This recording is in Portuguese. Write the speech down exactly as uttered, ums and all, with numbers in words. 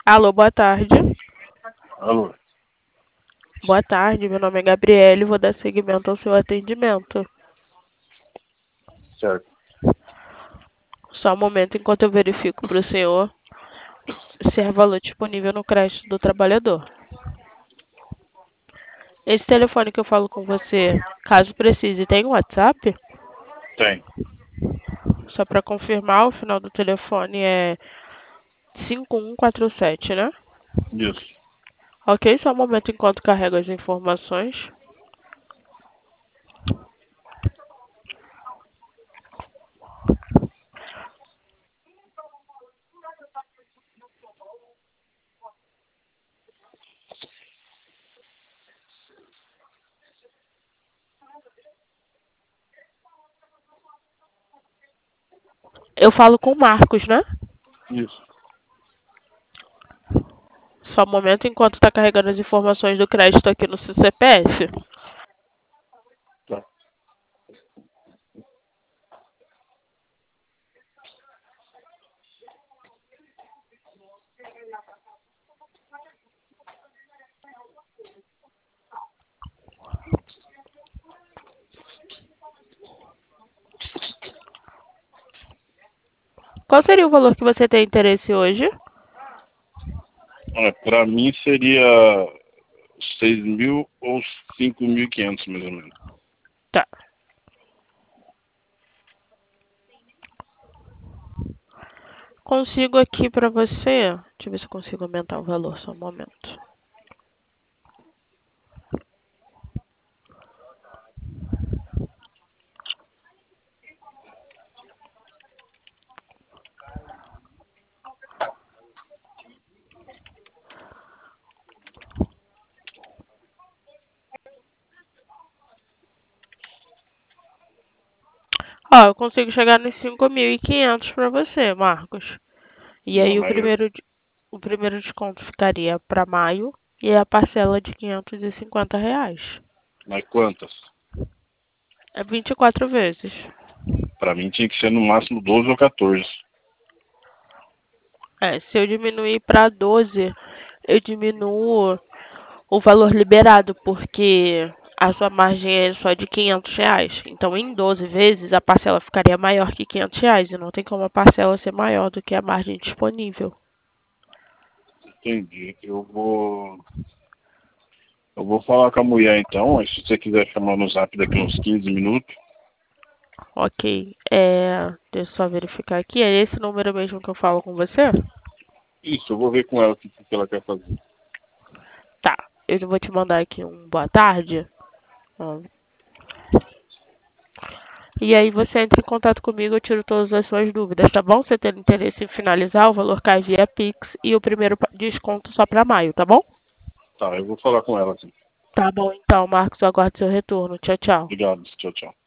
Alô, boa tarde. Alô, Boa tarde, meu nome é Gabriele, vou dar seguimento ao seu atendimento. certo. Só um momento enquanto eu verifico para o senhor se há valor disponível no crédito do trabalhador. Esse telefone que eu falo com você, caso precise, tem um WhatsApp? Tem. Só para confirmar, o final do telefone é cinco um quatro sete, né? Isso. Ok, só um momento enquanto carrego as informações. Eu falo com o Marcos, né? Isso. Só um momento enquanto está carregando as informações do crédito aqui no seu C P F. Tá. Qual seria o valor que você tem interesse hoje? É, pra mim seria seis mil ou cinco mil e quinhentos, mais ou menos. Tá. Consigo aqui pra você. Deixa eu ver se eu consigo aumentar o valor, só um momento. Ó, eu consigo chegar nos cinco mil e quinhentos pra você, Marcos. E Não, aí o mas, eu- primeiro, de- o primeiro desconto ficaria pra maio e a parcela de quinhentos e cinquenta reais. mas quantas? É vinte e quatro vezes. Pra mim tinha que ser no máximo doze ou quatorze. É, se eu diminuir pra doze, eu diminuo o valor liberado, porque a sua margem é só de quinhentos reais. Então, em doze vezes, a parcela ficaria maior que quinhentos reais. E não tem como a parcela ser maior do que a margem disponível. Entendi. Eu vou. Eu vou falar com a mulher então. Aí se você quiser chamar no zap daqui uns quinze minutos. Ok. É, deixa eu só verificar aqui. É esse número mesmo que eu falo com você? Isso, eu vou ver com ela o que, que ela quer fazer. Tá. Eu vou te mandar aqui um boa tarde. Ó. E aí você entra em contato comigo, eu tiro todas as suas dúvidas, tá bom? Você tem interesse em finalizar, o valor cai via Pix e o primeiro pa- desconto só para maio, tá bom? Tá, eu vou falar com ela assim. Tá bom então, Marcos, eu aguardo seu retorno. Tchau, tchau. Obrigado. Tchau, tchau.